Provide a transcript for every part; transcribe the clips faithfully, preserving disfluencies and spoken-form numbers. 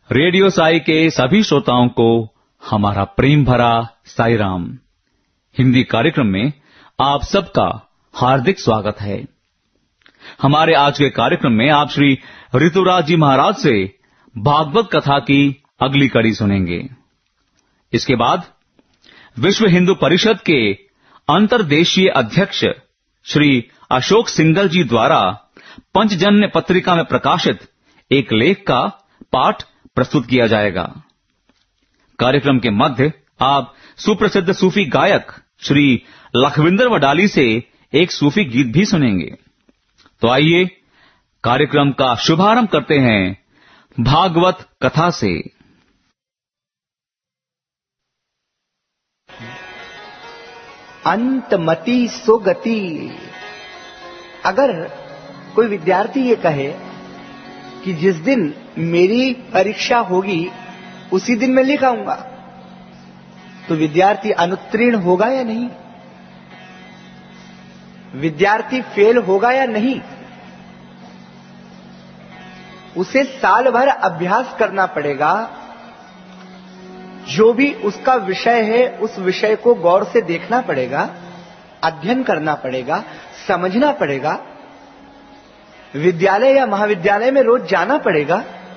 Radio Sai के सभी श्रोताओं को हमारा प्रेम भरा साई राम। हिंदी कार्यक्रम में आप सबका हार्दिक स्वागत है। हमारे आज के कार्यक्रम में आप श्री ऋतुराज जी महाराज से भागवत कथा की अगली कड़ी सुनेंगे। इसके बाद विश्व हिंदू परिषद के अंतर्देशीय अध्यक्ष श्री अशोक सिंघल जी द्वारा पंचजन्य पत्रिका में प्रकाशित एक लेख का पाठ प्रस्तुत किया जाएगा। कार्यक्रम के मध्य आप सुप्रसिद्ध सूफी गायक श्री लखविंदर वडाली से एक सूफी गीत भी सुनेंगे। तो आइए कार्यक्रम का शुभारंभ करते हैं भागवत कथा से। अंतमति सुगति। अगर कोई विद्यार्थी ये कहे कि जिस दिन मेरी परीक्षा होगी उसी दिन मैं लिख आऊंगा, तो विद्यार्थी अनुत्तीर्ण होगा या नहीं? विद्यार्थी फेल होगा या नहीं? उसे साल भर अभ्यास करना पड़ेगा। जो भी उसका विषय है उस विषय को गौर से देखना पड़ेगा, अध्ययन करना पड़ेगा, समझना पड़ेगा। विद्यालय या महाविद्यालय में रोज जाना पड़ेगा।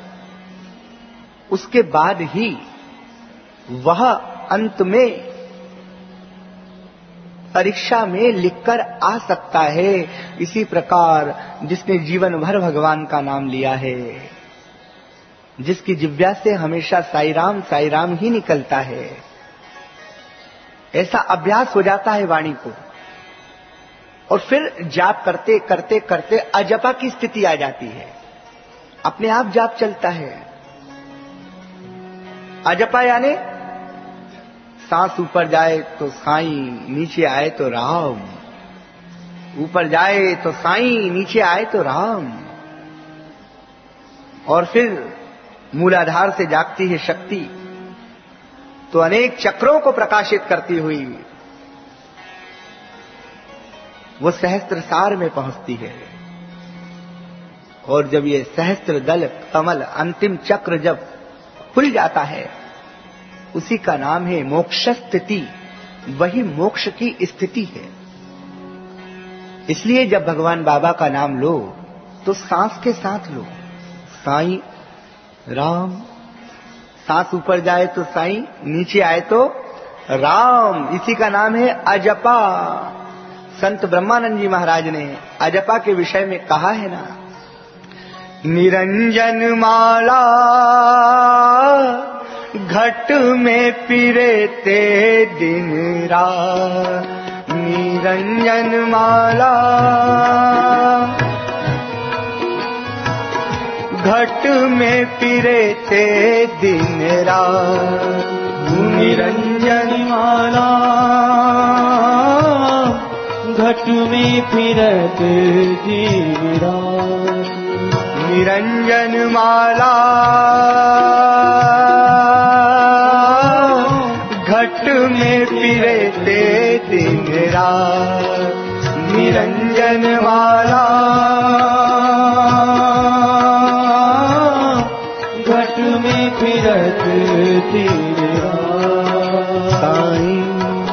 उसके बाद ही वह अंत में परीक्षा में लिखकर आ सकता है। इसी प्रकार जिसने जीवन भर भगवान का नाम लिया है, जिसकी जिह्वा से हमेशा साई राम साई राम ही निकलता है, ऐसा अभ्यास हो जाता है वाणी को, और फिर जाप करते करते करते अजपा की स्थिति आ जाती है। अपने आप जाप चलता है। अजपा यानी सांस ऊपर जाए तो साईं, नीचे आए तो राम, ऊपर जाए तो साईं, नीचे आए तो राम। और फिर मूलाधार से जागती है शक्ति, तो अनेक चक्रों को प्रकाशित करती हुई वो सहस्त्र सार में पहुंचती है। और जब ये सहस्त्र दल कमल अंतिम चक्र जब खुल जाता है, उसी का नाम है मोक्ष स्थिति। वही मोक्ष की स्थिति है। इसलिए जब भगवान बाबा का नाम लो तो सांस के साथ लो। साईं राम, सांस ऊपर जाए तो साईं, नीचे आए तो राम। इसी का नाम है अजपा। संत ब्रह्मानंद जी महाराज ने अजपा के विषय में कहा है ना, निरंजन माला घट में पिरेते दिन रात। निरंजन माला घट में पिरेते दिन रात। निरंजन माला घट में फिरत दिन रात। निरंजन माला घट में फिरते दिन रात। निरंजन माला घट में फिरत दिन रात। साईं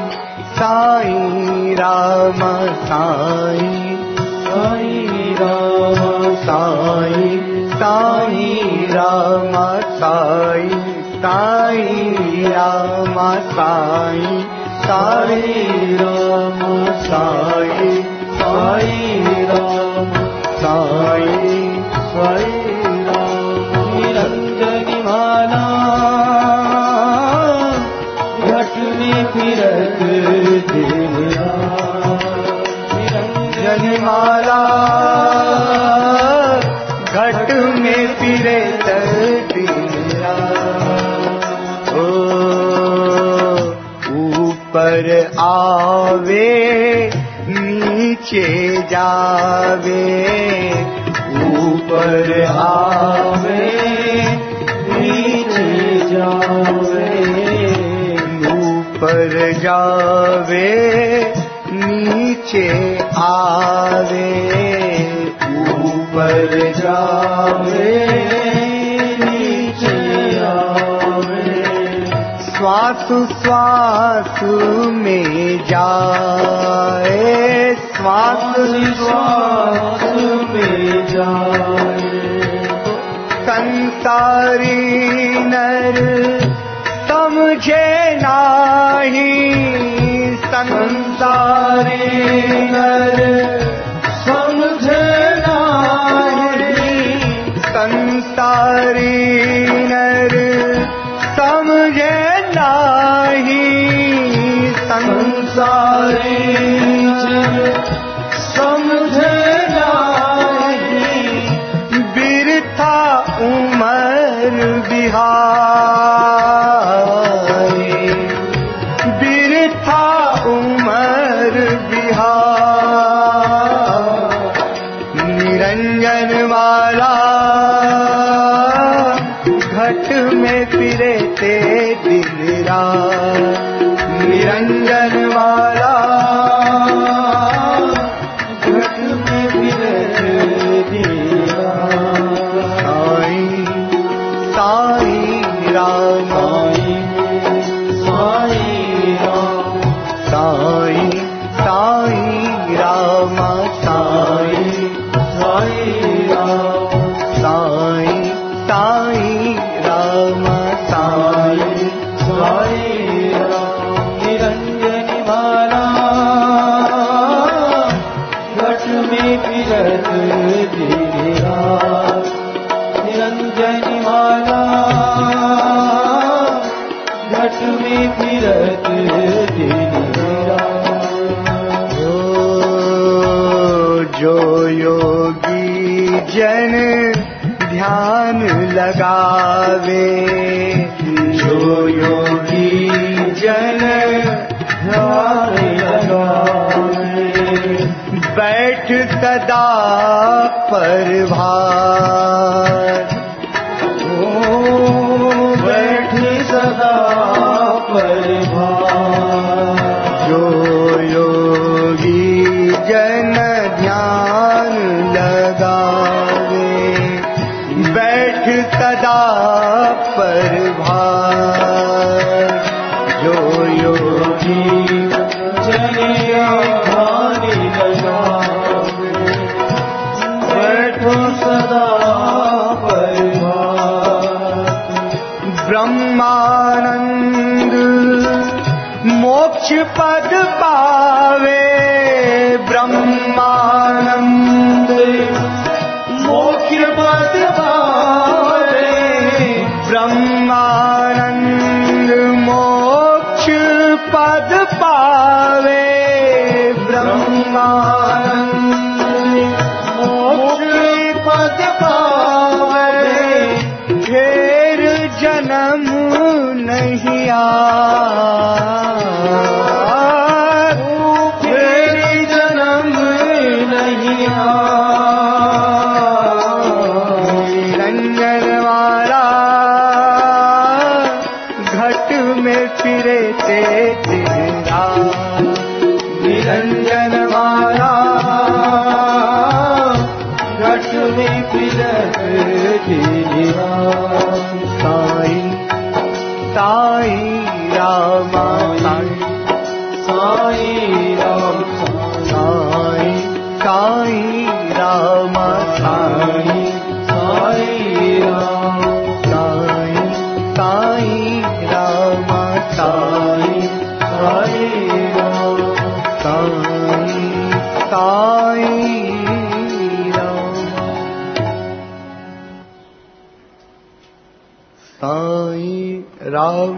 साईं राम साईं, साईं राम साईं, साईं राम साईं, साईं राम साईं, साईं राम साईं, साईं राम साईं, साईं राम। निरंजन माला घट में फिरत दिन रात। निरंजन माला घट में फिरत दिन रात। ओ ऊपर आवे नीचे जावे, ऊपर आवे नीचे जावे, ऊपर जावे नीचे आवे, ऊपर जावे नीचे श्वास श्वास में जाए, श्वास श्वास में जाए। संसारी नर समझे नाही, संसारी नर समझे नाही, संसारी नर समझे नाही, संसारी नर समझे नाही। बिरथा उमर बिहारी, बिरथा उमर बिहारी। निरंजन वाला घट में फिरे ते दिन रात, निरंजन वाला घट में फिरे ते दिन रात। साईं साईं राम, साईं राम, साईं साईं राम, साईं साईं राम, साईं साईं राम, साईं साईं राम। निरंजन वाला घट में फिरत दिन रात, निरंजन वाला घट में फिरत दिन रात। जो योगी जन ध्यान लगावे, जो योगी जन ध्यान लगावे। बैठ सदा परभार, ओ बैठ सदा परभार। जो योगी जन ध्यान लगावे, बैठ सदा परभार। जो योगी जन ध्यान लगावे, बैठो सदा परभार। ब्रह्मानंद मोक्ष पद पावे, ब्रह्मानंद मोक्ष पद पावे। ब्रह्मानंद मोक्ष पद पावे, ब्रह्मानंद मोक्ष पद पावे। फिर जन्म नहीं आ, फिर जन्म नहीं आ। निरंजन वाला घट में फिरे ते दिन रात, निरंजन वाला घट में फिरे दिन रात। साईं साईं राम, साईं राम, साईं साईं राम, साईं साईं राम, साईं साईं राम, साईं साईं राम, साईं साईं राम, साईं राम।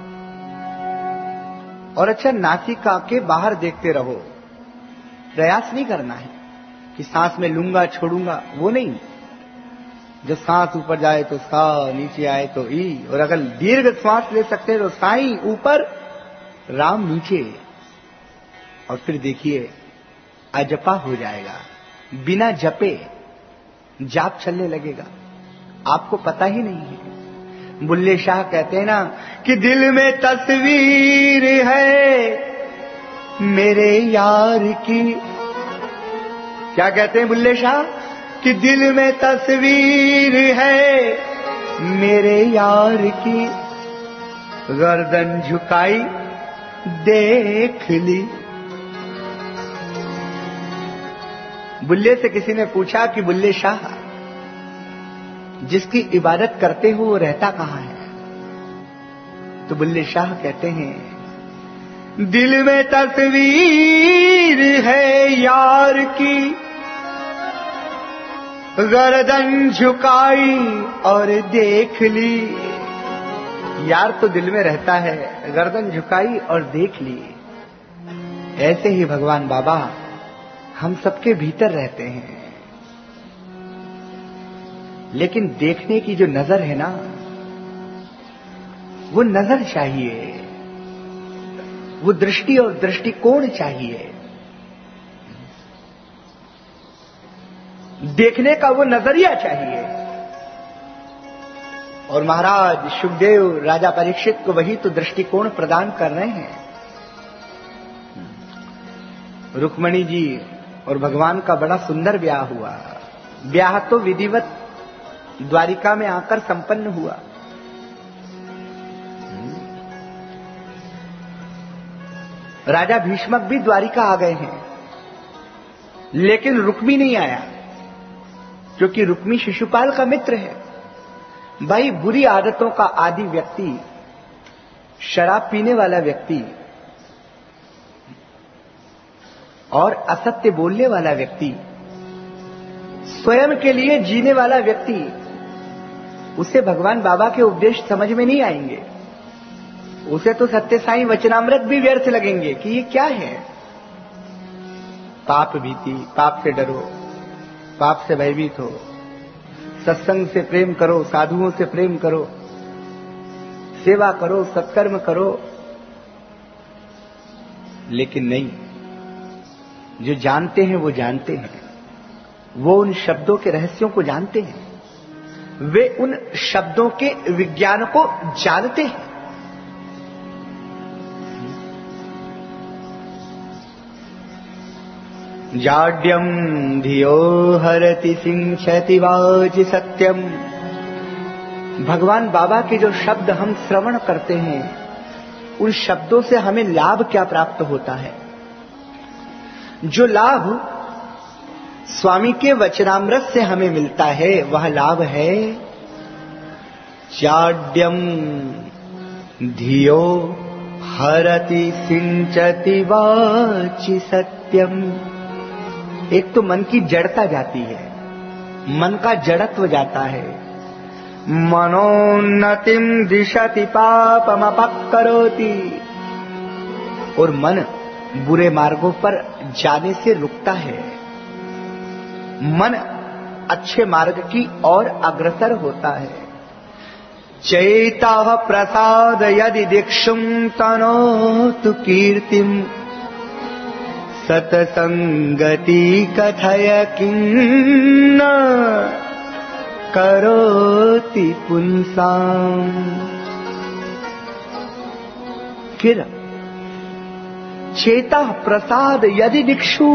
और अच्छा, नासिका के बाहर देखते रहो, प्रयास नहीं करना है कि सांस में लूंगा छोड़ूंगा, वो नहीं। जब सांस ऊपर जाए तो सा, नीचे आए तो ई, और अगर दीर्घ श्वास ले सकते हैं तो साईं ऊपर, राम नीचे। और फिर देखिए अजपा हो जाएगा, बिना जपे जाप चलने लगेगा, आपको पता ही नहीं है। बुल्ले शाह कहते हैं ना कि दिल में तस्वीर है मेरे यार की। क्या कहते हैं बुल्ले शाह? कि दिल में तस्वीर है मेरे यार की, गर्दन झुकाई देख ली। बुल्ले से किसी ने पूछा कि बुल्ले शाह, जिसकी इबादत करते हो वो रहता कहां है? तो बुल्ले शाह कहते हैं, दिल में तस्वीर है यार की, गर्दन झुकाई और देख ली। यार तो दिल में रहता है, गर्दन झुकाई और देख ली। ऐसे ही भगवान बाबा हम सबके भीतर रहते हैं, लेकिन देखने की जो नजर है ना, वो नजर चाहिए, वो दृष्टि और दृष्टिकोण चाहिए। देखने का वो नजरिया चाहिए। और महाराज शुकदेव राजा परीक्षित को वही तो दृष्टिकोण प्रदान कर रहे हैं। रुक्मणी जी और भगवान का बड़ा सुंदर ब्याह हुआ। ब्याह तो विधिवत द्वारिका में आकर संपन्न हुआ। राजा भीष्मक भी द्वारिका आ गए हैं, लेकिन रुक्मी नहीं आया, क्योंकि रुक्मी शिशुपाल का मित्र है। भाई, बुरी आदतों का आदि व्यक्ति, शराब पीने वाला व्यक्ति और असत्य बोलने वाला व्यक्ति, स्वयं के लिए जीने वाला व्यक्ति, उसे भगवान बाबा के उपदेश समझ में नहीं आएंगे। उसे तो सत्य साईं वचनामृत भी व्यर्थ लगेंगे कि ये क्या है। पाप भीति, पाप से डरो, पाप से भयभीत हो, सत्संग से प्रेम करो, साधुओं से प्रेम करो, सेवा करो, सत्कर्म करो। लेकिन नहीं, जो जानते हैं वो जानते हैं, वो उन शब्दों के रहस्यों को जानते हैं, वे उन शब्दों के विज्ञान को जानते हैं। जाड्यम धियो हरति सिंचति वाचि सत्यम। भगवान बाबा के जो शब्द हम श्रवण करते हैं, उन शब्दों से हमें लाभ क्या प्राप्त होता है? जो लाभ स्वामी के वचनामृत से हमें मिलता है, वह लाभ है जाड्यम धियो हरति सिंचति वाचि सत्यम। एक तो मन की जड़ता जाती है, मन का जड़त्व जाता है। मनोन्नतिम दिशति पापमपकरोति। और मन बुरे मार्गों पर जाने से रुकता है। मन अच्छे मार्ग की ओर अग्रसर होता है। चैतः प्रसाद यदि दीक्षुम तनोतु कीर्तिम, सतसंगति कथय किन्न करोति पुंसाम। फिर चेता प्रसाद यदि दिक्षु,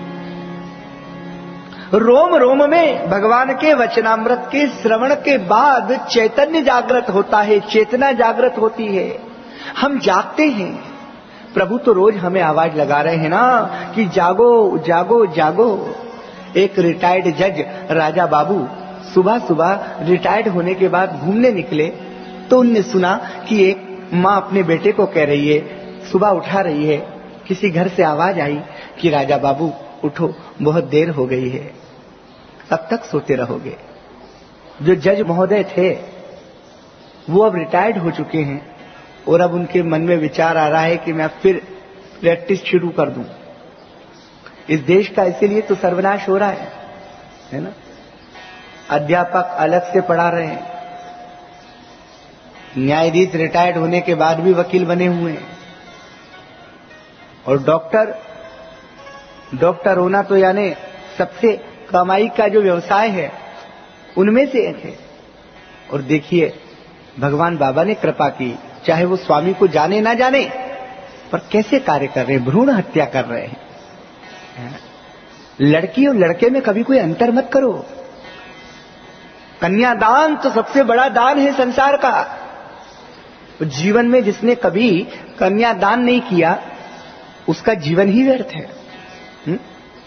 रोम रोम में भगवान के वचनामृत के श्रवण के बाद चैतन्य जागृत होता है, चेतना जागृत होती है, हम जागते हैं। प्रभु तो रोज हमें आवाज लगा रहे हैं ना कि जागो जागो जागो। एक रिटायर्ड जज राजा बाबू सुबह सुबह रिटायर्ड होने के बाद घूमने निकले, तो उनने सुना कि एक माँ अपने बेटे को कह रही है, सुबह उठा रही है। किसी घर से आवाज आई कि राजा बाबू उठो, बहुत देर हो गई है, अब तक सोते रहोगे। जो जज महोदय थे वो अब रिटायर्ड हो चुके हैं, और अब उनके मन में विचार आ रहा है कि मैं फिर प्रैक्टिस शुरू कर दूं। इस देश का इसीलिए तो सर्वनाश हो रहा है, है ना। अध्यापक अलग से पढ़ा रहे हैं, न्यायाधीश रिटायर्ड होने के बाद भी वकील बने हुए हैं, और डॉक्टर डॉक्टर होना तो यानी सबसे कमाई का जो व्यवसाय है उनमें से एक है। और देखिए भगवान बाबा ने कृपा की, चाहे वो स्वामी को जाने ना जाने, पर कैसे कार्य कर रहे हैं, भ्रूण हत्या कर रहे हैं। लड़की और लड़के में कभी कोई अंतर मत करो। कन्यादान तो सबसे बड़ा दान है संसार का। जीवन में जिसने कभी कन्यादान नहीं किया उसका जीवन ही व्यर्थ है। हुँ?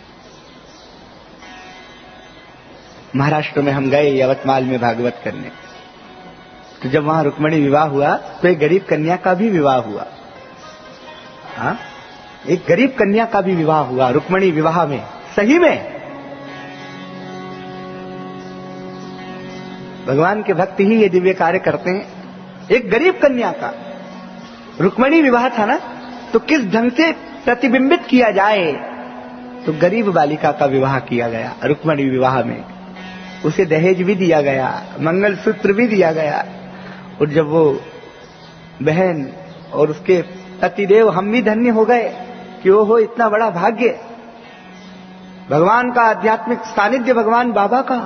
महाराष्ट्र में हम गए यवतमाल में भागवत करने, तो जब वहां रुक्मिणी विवाह हुआ तो एक गरीब कन्या का भी विवाह हुआ। हाँ, एक गरीब कन्या का भी विवाह हुआ रुक्मिणी विवाह में। सही में भगवान के भक्त ही ये दिव्य कार्य करते हैं। एक गरीब कन्या का रुक्मिणी विवाह था ना, तो किस ढंग से प्रतिबिंबित किया जाए, तो गरीब बालिका का विवाह किया गया रुक्मिणी विवाह में। उसे दहेज भी दिया गया, मंगलसूत्र भी दिया गया। और जब वो बहन और उसके पतिदेव, हम भी धन्य हो गए कि वो हो इतना बड़ा भाग्य, भगवान का आध्यात्मिक सानिध्य, भगवान बाबा का।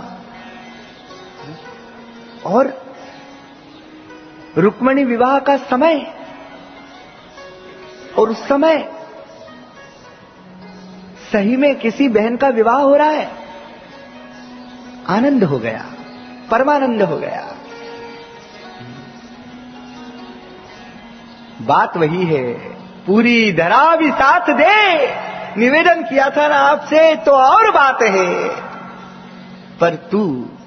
और रुक्मिणी विवाह का समय, और उस समय सही में किसी बहन का विवाह हो रहा है, आनंद हो गया, परमानंद हो गया। बात वही है, पूरी धरा भी साथ दे, निवेदन किया था ना आपसे, तो और बात है, पर तू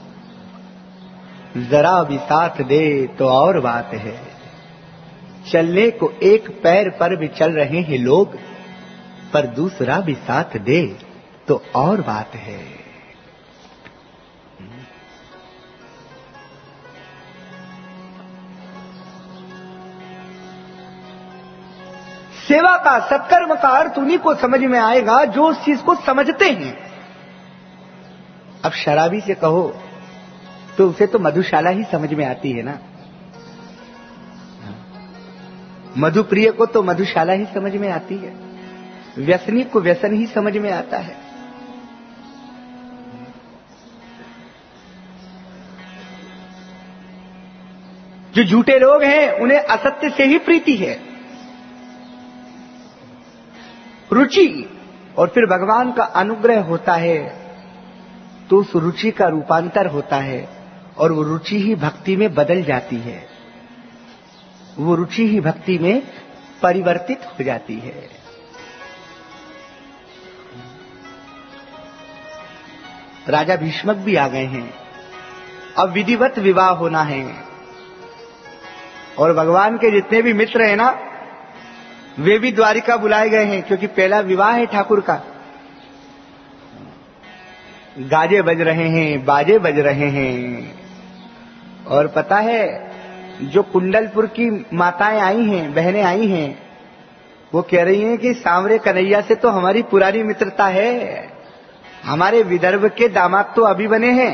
जरा भी साथ दे तो और बात है। चलने को एक पैर पर भी चल रहे हैं लोग, पर दूसरा भी साथ दे तो और बात है। सेवा का, सत्कर्म का अर्थ उन्हीं को समझ में आएगा जो उस चीज को समझते हैं। अब शराबी से कहो तो उसे तो मधुशाला ही समझ में आती है ना, मधुप्रिय को तो मधुशाला ही समझ में आती है, व्यसनी को व्यसन ही समझ में आता है। जो झूठे लोग हैं उन्हें असत्य से ही प्रीति है, रुचि, और फिर भगवान का अनुग्रह होता है तो उस रुचि का रूपांतर होता है और वो रुचि ही भक्ति में बदल जाती है, वो रुचि ही भक्ति में परिवर्तित हो जाती है। राजा भीष्मक भी आ गए हैं, अब विधिवत विवाह होना है, और भगवान के जितने भी मित्र हैं ना, वे भी द्वारिका बुलाए गए हैं, क्योंकि पहला विवाह है ठाकुर का। गाजे बज रहे हैं, बाजे बज रहे हैं, और पता है जो कुंडलपुर की माताएं आई हैं, बहनें आई हैं, वो कह रही हैं कि सांवरे कन्हैया से तो हमारी पुरानी मित्रता है, हमारे विदर्भ के दामाद तो अभी बने हैं,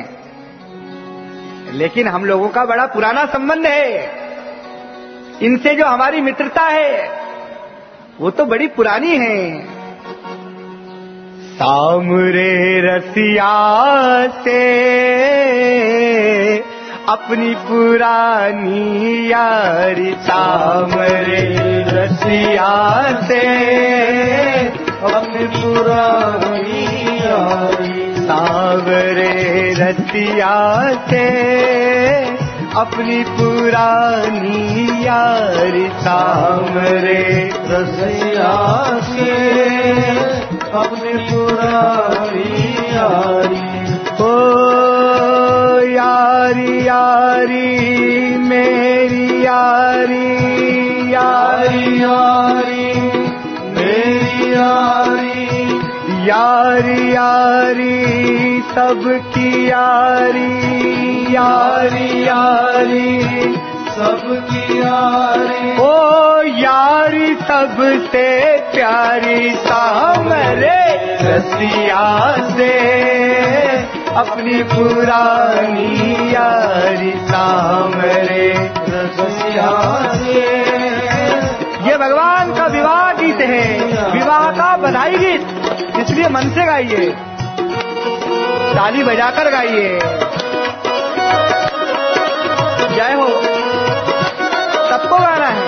लेकिन हम लोगों का बड़ा पुराना संबंध है, इनसे जो हमारी मित्रता है वो तो बड़ी पुरानी है। सांवरे रसिया से अपनी पुरानी यारी, सांवरे रसिया से अपनी पुरानी यारी, सांवरे रसिया से अपनी पुरानी यारी, सांवरे रसिया से अपनी पुरानी यारी। ओ यारी यारी मेरी यारी, यारी यारी मेरी यारी, यारी यारी सबकी यारी, यारी यारी सबकी यारी। ओ यारी सबसे प्यारी, सांवरे रसिया से अपनी पुरानी यारी, सांवरे रसिया से। ये भगवान का विवाह गीत है, विवाह का बधाई गीत, इसलिए मन से गाइए, ताली बजाकर गाइए। जय हो, सबको गाना है।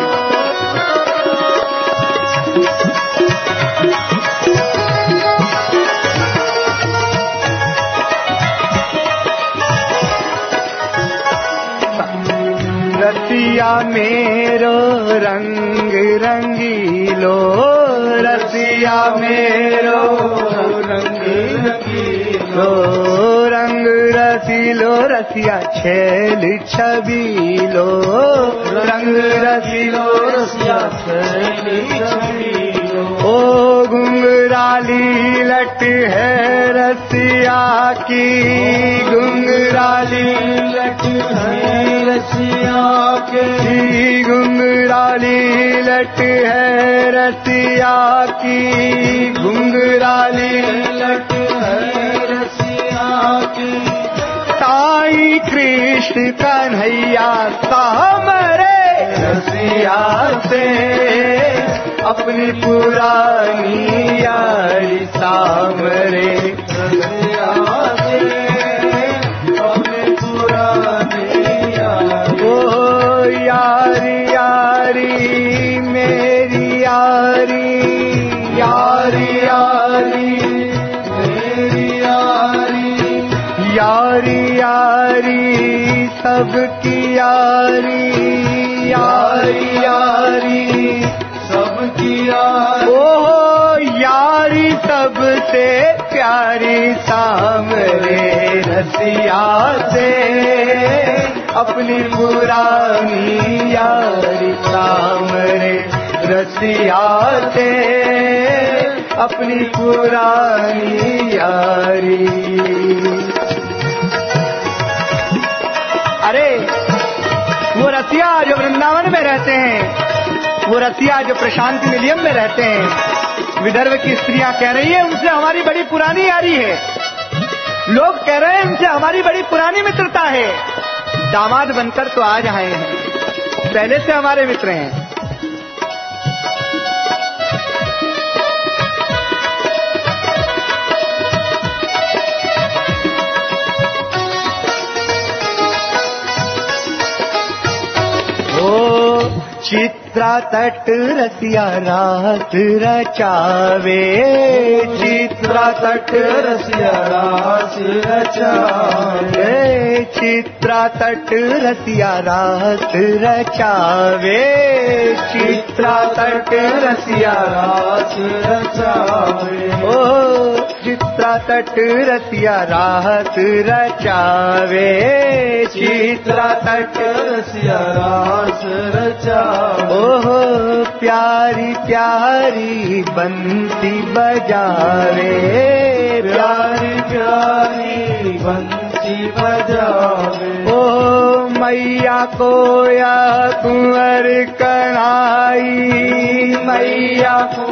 रसिया मेरो रंग रंगीलो, रसिया मेरो रंग रंगीलो, रंग रसीलो रसिया छेल छबीलो, रंग रसीलो रसिया छेल छबीलो। ओ घुंघराली लट है रसिया की, घुंघराली लट है रसिया की, घुंघराली लट है रसिया की, घुंघराली लट है रसिया की। साईं कृष्ण कन्हैया सामरे रसिया से, अपनी पुरानी यारी सामरे रसिया से, अपनी पुरानी यारी। ओ यारी यारी मेरी यारी, यारी यारी मेरी यारी, यारी यारी सबकी यारी, यारी यारी सबकी यारी। ओ यारी सबसे प्यारी सामरे रसिया से, अपनी पुरानी यारी सामरे रसिया से, अपनी पुरानी यारी। अरे वो रसिया जो वृंदावन में रहते हैं, वो रसिया जो प्रशांति निलयम में रहते हैं, विदर्भ की स्त्रियां कह रही है उनसे हमारी बड़ी पुरानी यारी है, लोग कह रहे हैं उनसे हमारी बड़ी पुरानी मित्रता है। दामाद बनकर तो आज आए हैं, पहले से हमारे मित्र हैं। चित्रा तट रसिया रात रचावे, चित्रा तट रसिया रात रचावे, चित्रा तट रसिया रात रचावे, चित्रा तट रसिया रात रचावे। ओ चित्रा तट रसिया रात रचावे, चित्रा तट रसिया रात रचावे। ओहो प्यारी प्यारी बंसी बजावे, प्यारी प्यारी बंसी बजावे। ओ मैया को या कुंवर कढ़ाई, मैया को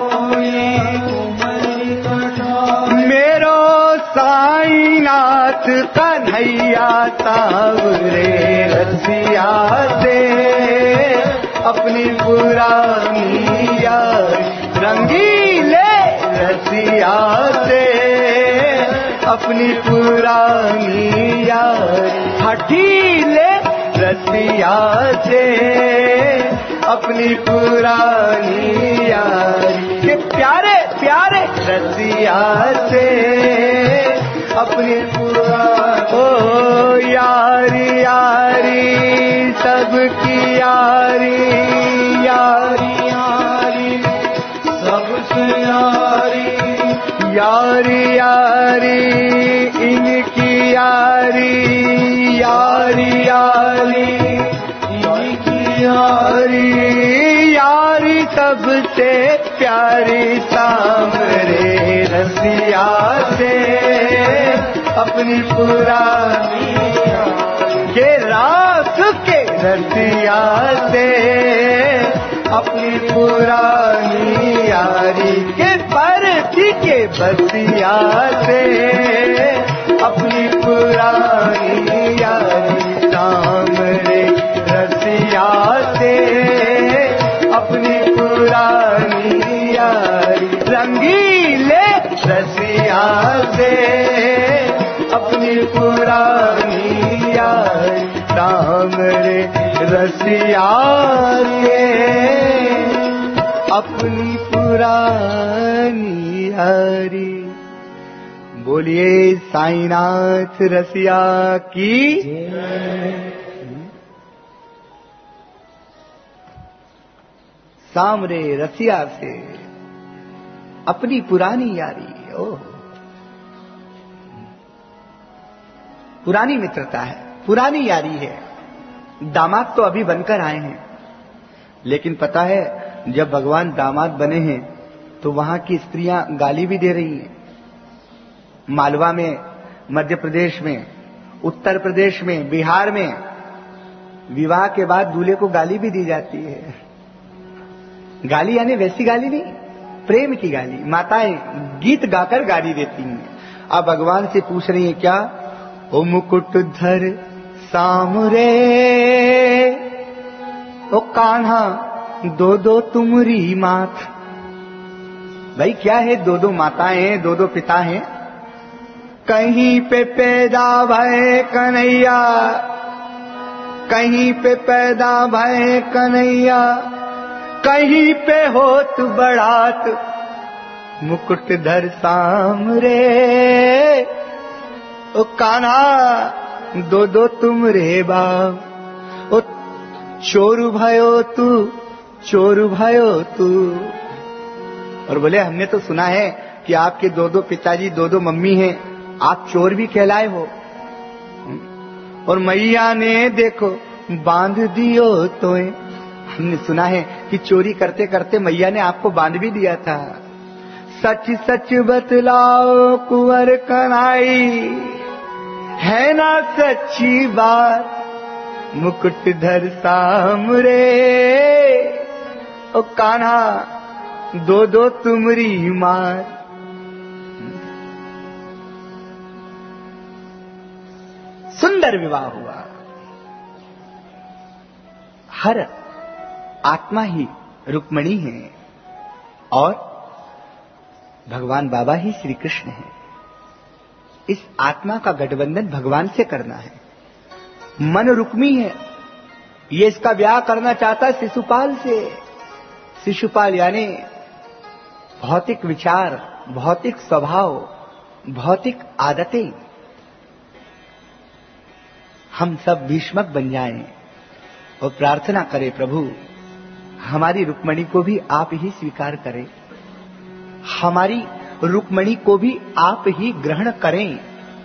मेरो साईनाथ कन्हैया सावरे रसिया से, अपनी पुरानी यारी रंगीले रसिया से, अपनी पुरानी यारी हठीले रसिया से, अपनी पुरानी यारी के प्यारे प्यारे रसिया से, अपनी पुरानी। ओ यारी यारी सबकी यारी, यारी यारी सबसे यारी, यारी यारी इनकी यारी, यारी यारी इनकी यारी, यारी सबसे प्यारी सामरे रसिया से, अपनी पुरानी के रास के रसिया से, अपनी पुरानी यारी के परती के बसिया से, अपनी पुरानी यारी सामरे रसिया से, अपनी पुरानी यारी रंगीले रसिया से, अपनी पुरानी यारी सामरे रसिया से, अपनी पुरानी यारी। बोलिए साईनाथ रसिया की। सामरे रसिया से अपनी पुरानी यारी। ओह, पुरानी मित्रता है, पुरानी यारी है। दामाद तो अभी बनकर आए हैं, लेकिन पता है जब भगवान दामाद बने हैं तो वहां की स्त्रियां गाली भी दे रही हैं। मालवा में, मध्य प्रदेश में, उत्तर प्रदेश में, बिहार में विवाह के बाद दूल्हे को गाली भी दी जाती है। गाली यानी वैसी गाली नहीं, प्रेम की गाली। माताएं गीत गाकर गाली देती हैं। अब भगवान से पूछ रही हैं क्या? ओ मुकुटधर सामरे, ओ कान्हा दो दो तुमरी मात। भाई क्या है, दो दो माताएं हैं, दो दो पिता हैं। कहीं पे पैदा भय कन्हैया, कहीं पे पैदा भय कन्हैया, कहीं पे होत बड़ात मुकुटधर सामरे। ओ कान्हा दो दो तुम रे बाप, ओ चोर भयो तू, चोर भयो तू। और बोले हमने तो सुना है कि आपके दो दो पिताजी, दो दो मम्मी हैं, आप चोर भी कहलाए हो। और मैया ने देखो बांध दियो तो, हमने सुना है कि चोरी करते करते मैया ने आपको बांध भी दिया था। सच सच बतलाओ कुंवर कन्हाई, है ना सच्ची बात मुकुटधर सामरे। ओ कान्हा दो दो तुमरी मार। सुंदर विवाह हुआ। हर आत्मा ही रुक्मणी है और भगवान बाबा ही श्री कृष्ण है। इस आत्मा का गठबंधन भगवान से करना है। मन रुक्मी है, ये इसका ब्याह करना चाहता है शिशुपाल से। शिशुपाल यानी भौतिक विचार, भौतिक स्वभाव, भौतिक आदतें। हम सब भीष्मक बन जाएं और प्रार्थना करें प्रभु हमारी रुक्मणी को भी आप ही स्वीकार करें, हमारी रुक्मणी को भी आप ही ग्रहण करें।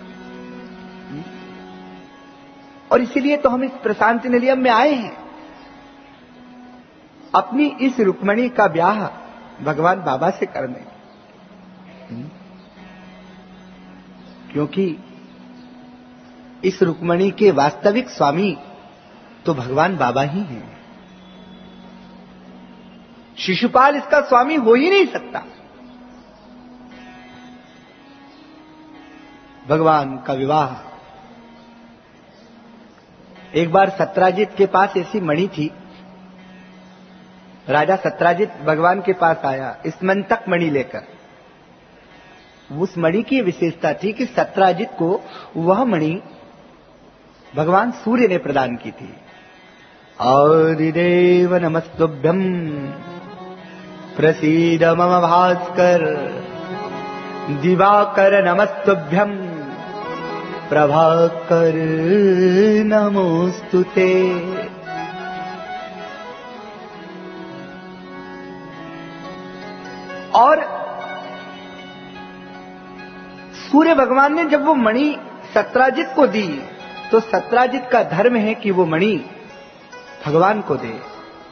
और इसीलिए तो हम इस प्रशांति निलयम में आए हैं, अपनी इस रुक्मणी का ब्याह भगवान बाबा से करने। क्योंकि इस रुक्मणी के वास्तविक स्वामी तो भगवान बाबा ही हैं। शिशुपाल इसका स्वामी हो ही नहीं सकता। भगवान का विवाह। एक बार सत्राजित के पास ऐसी मणि थी। राजा सत्राजित भगवान के पास आया स्मंतक मणि लेकर। उस मणि की विशेषता थी कि सत्राजित को वह मणि भगवान सूर्य ने प्रदान की थी। आदिदेव नमस्तुभ्यं प्रसीद मम भास्कर, दिवाकर नमस्तुभ्यं प्रभाकर नमोस्तुते। और सूर्य भगवान ने जब वो मणि सत्राजित को दी तो सत्राजित का धर्म है कि वो मणि भगवान को दे।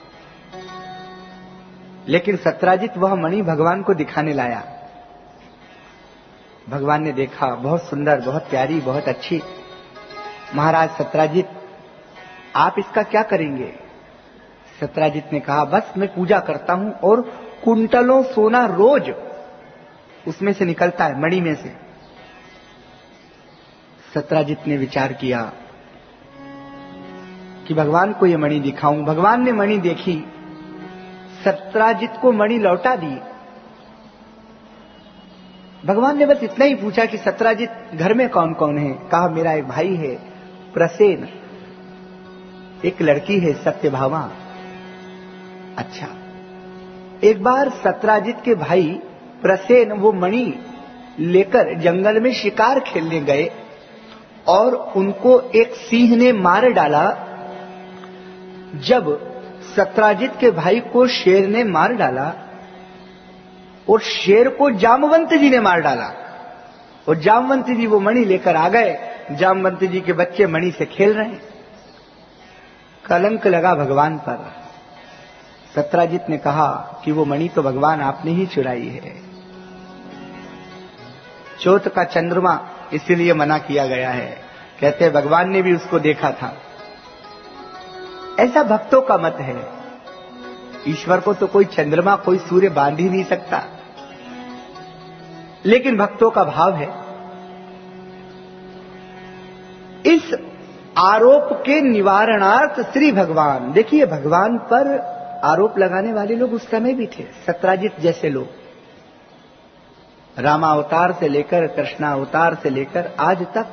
लेकिन सत्राजित वह मणि भगवान को दिखाने लाया। भगवान ने देखा, बहुत सुंदर, बहुत प्यारी, बहुत अच्छी। महाराज सत्राजित आप इसका क्या करेंगे? सत्राजित ने कहा बस मैं पूजा करता हूं और कुंटलों सोना रोज उसमें से निकलता है, मणि में से। सत्राजित ने विचार किया कि भगवान को ये मणि दिखाऊं। भगवान ने मणि देखी, सत्राजित को मणि लौटा दी। भगवान ने बस इतना ही पूछा कि सत्राजित घर में कौन कौन है? कहा मेरा एक भाई है प्रसेन, एक लड़की है सत्यभामा। अच्छा, एक बार सत्राजित के भाई प्रसेन वो मणि लेकर जंगल में शिकार खेलने गए और उनको एक सिंह ने मार डाला। जब सत्राजित के भाई को शेर ने मार डाला और शेर को जामवंत जी ने मार डाला और जामवंत जी वो मणि लेकर आ गए। जामवंत जी के बच्चे मणि से खेल रहे हैं। कलंक लगा भगवान पर। सत्राजित ने कहा कि वो मणि तो भगवान आपने ही चुराई है। चौथ का चंद्रमा इसलिए मना किया गया है, कहते हैं भगवान ने भी उसको देखा था। ऐसा भक्तों का मत है। ईश्वर को तो कोई चंद्रमा कोई सूर्य बांध ही नहीं सकता, लेकिन भक्तों का भाव है। इस आरोप के निवारणार्थ श्री भगवान, देखिए भगवान पर आरोप लगाने वाले लोग उस समय भी थे, सत्राजित जैसे लोग। रामावतार से लेकर कृष्णावतार से लेकर आज तक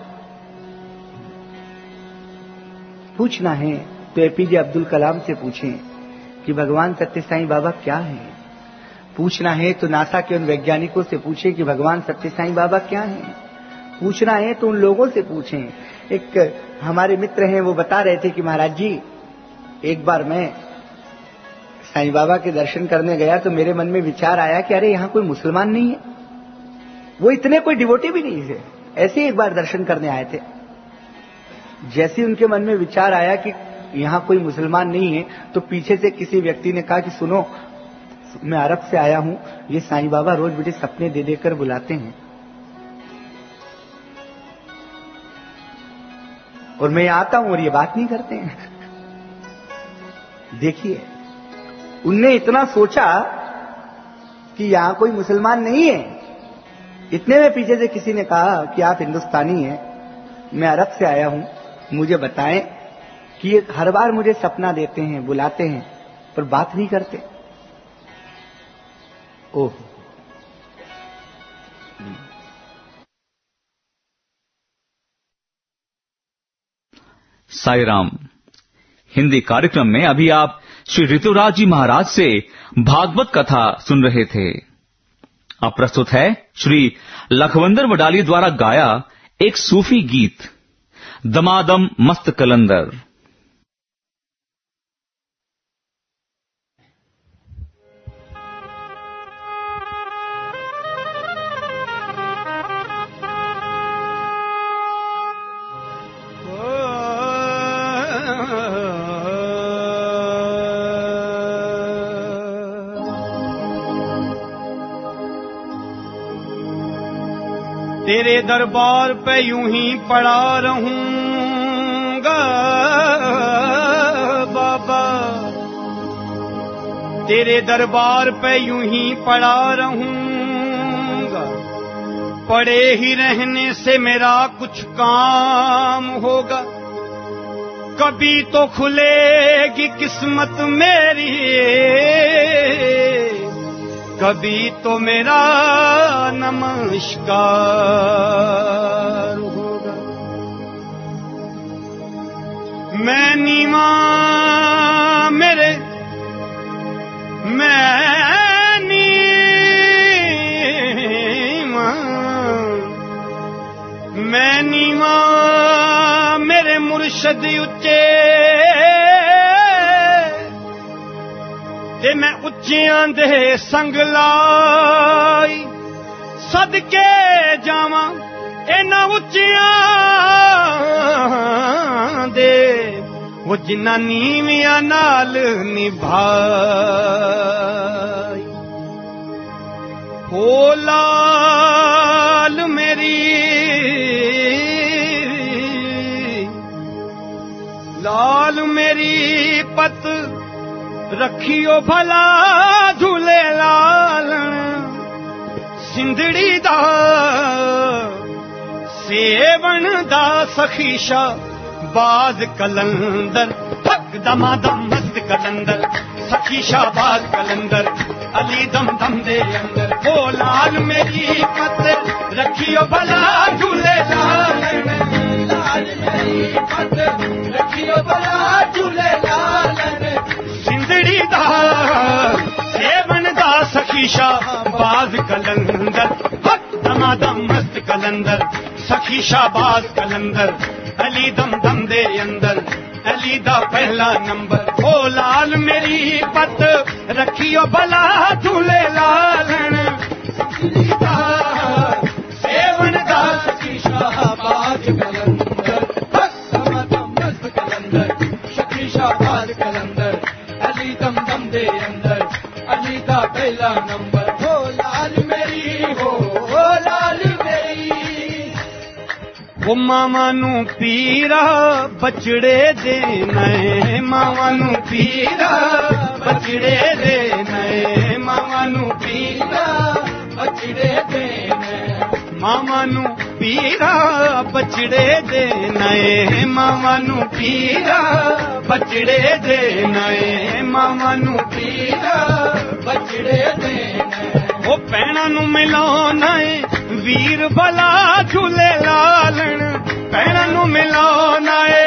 पूछना है तो एपीजे अब्दुल कलाम से पूछें कि भगवान सत्य साईं बाबा क्या है। पूछना है तो नासा के उन वैज्ञानिकों से पूछें कि भगवान सत्य साईं बाबा क्या है। पूछना है तो उन लोगों से पूछें। एक हमारे मित्र हैं, वो बता रहे थे कि महाराज जी, एक बार मैं साईं बाबा के दर्शन करने गया तो मेरे मन में विचार आया कि अरे यहां कोई मुसलमान नहीं है। वो इतने कोई डिवोटी भी नहीं थे, ऐसे ही एक बार दर्शन करने आए थे। जैसे उनके मन में विचार आया कि यहां कोई मुसलमान नहीं है, तो पीछे से किसी व्यक्ति ने कहा कि सुनो, मैं अरब से आया हूं, ये साईं बाबा रोज मुझे सपने दे देकर बुलाते हैं और मैं आता हूं और ये बात नहीं करते हैं। देखिए, उनने इतना सोचा कि यहां कोई मुसलमान नहीं है। इतने में पीछे से किसी ने कहा कि आप हिंदुस्तानी हैं, मैं अरब से आया हूं, मुझे बताएं कि ये हर बार मुझे सपना देते हैं, बुलाते हैं, पर बात नहीं करते। ओह, साई राम। हिंदी कार्यक्रम में अभी आप श्री ऋतुराज जी महाराज से भागवत कथा सुन रहे थे। अब प्रस्तुत है श्री लखवंदर वडाली द्वारा गाया एक सूफी गीत, दमादम मस्त कलंदर। तेरे दरबार पे यूं ही पड़ा रहूंगा बाबा, तेरे दरबार पे यूं ही पड़ा रहूंगा। पड़े ही रहने से मेरा कुछ काम होगा, कभी तो खुलेगी किस्मत मेरी, कभी तो मेरा नमस्कार होगा। मैं नीमा मेरे मैं नीमा मैं नीमा मेरे मुर्शद उच्चे ते मैं उच्चियां दे संग लाई, सदके जावां इन्हां उच्चियां दे, वो जिन्हां नीवियां नाल निभाई। ओ लाल मेरी लाल मेरी पत रखियो भला झूले लाल, सिंधड़ी दा सेवन दा सखीशा बाज कलंदर, हक दमादम मस्त कलंदर, सखीशा बाज कलंदर, अली दम दम दे अंदर। ओ लाल मेरी पत रखियो भला झूले लाल, लाल मेरी पत रखियो भला झूले लाल, सिंधड़ी दा सेवन दा सखीशा बाज कलंदर, हक दमादम मस्त कलंदर, सखीशा बाज कलंदर, अली दम दम दे अंदर, अली दा पहला नंबर। ओ लाल मेरी रखियो भला झूले लालन सेवन दा सखी शाहबाज कलंदर दम मस्त कलंदर सखी शाहबाज कलंदर अली दम दम दे अंदर अली दा पहला नंबर हो लाल मेरी हो लाल मेरी वो मामा नू पीरा बचड़े दे नए मामा नू पीरा बचड़े दे नए मामा नू पीरा बचड़े दे नए मामा नू पीरा बचड़े दे नए मामा नू पीरा बचड़े दे नए मामा नू पीरा बचड़े दे नए ओ पैणा नू मिलो नए वीर भला झूले लालन पैणा नू मिलो नए